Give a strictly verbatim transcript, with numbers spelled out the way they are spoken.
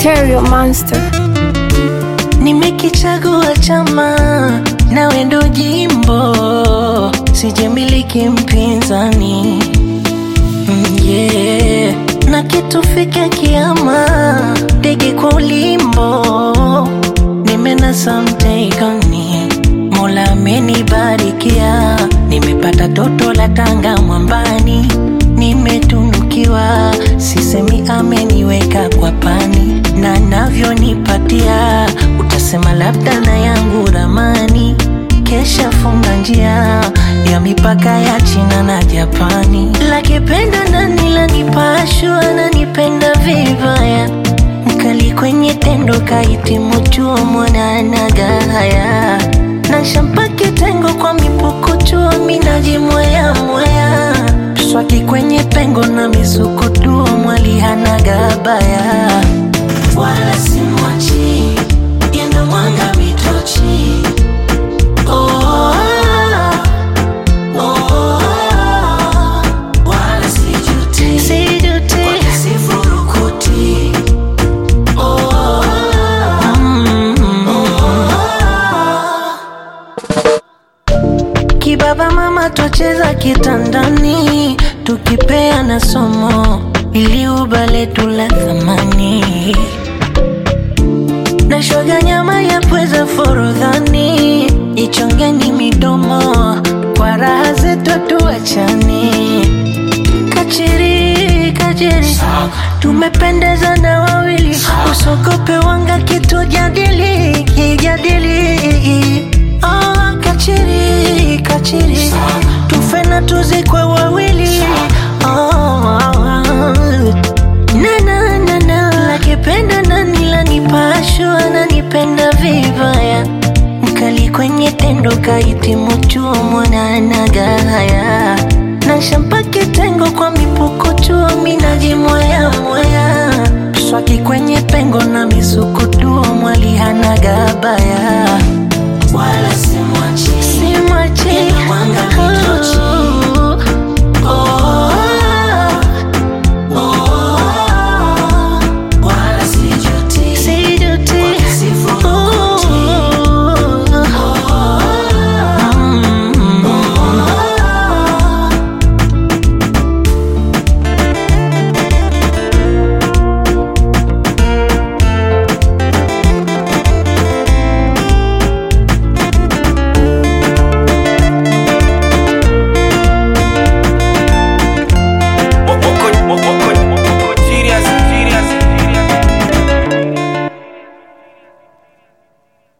Stereo Monster. Nimekichagua chama nawe ndo jimbo, sijamiliki mpinzani. mm, yeah. Na kitufike kiama, ndege kwa ulimbo, nimenasa mtegoni, Mola amenibarikia. Nimepata toto la Tanga mwambani, nimetunukiwa, sisemi ameniweka kwa pani. Na navyonipatia, utasema labda na yangu ramani. Kesha funga njia ya mipaka ya China na Japani. Lakipenda nani lanipashwa, ananipenda vibaya, mkali kwenye tendo kahitimu chuo, mwana anagaya. Na shampaki tengo kwa mipuko chuo, minaji mwaya mwaya. Swaki kwenye pengo na misuko tuo, mwali hanagabaya. Wala simwachi, yendo mwanga mitochi. Oh, oh, oh, wala sijuti, sijuti, wala sifurukuti. Oh, mm, oh, kibaba mama tucheza kitandani, tukipea na somo ili ubale tula thamani. Na shoga nyama ya pweza forodhani, ichongeni midomo kwa raha zetu tuachani. Kachiri, kachiri, tumependeza na wawili, usogope wanga kitu jadili, kijadili. Oh, kachiri, kachiri, tufe na tuzikwe wawili. Oh, na na na na, lakipenda nani lanipashwa, ananipenda vibaya, mkali kwenye tendo kahitimu chuo, mwana anagaya. Na shampaki tengo kwa mipuko chuo, minaji mwaya mwaya. Swaki kwenye pengo na misuko tuo, mwali hanagabaya. Wala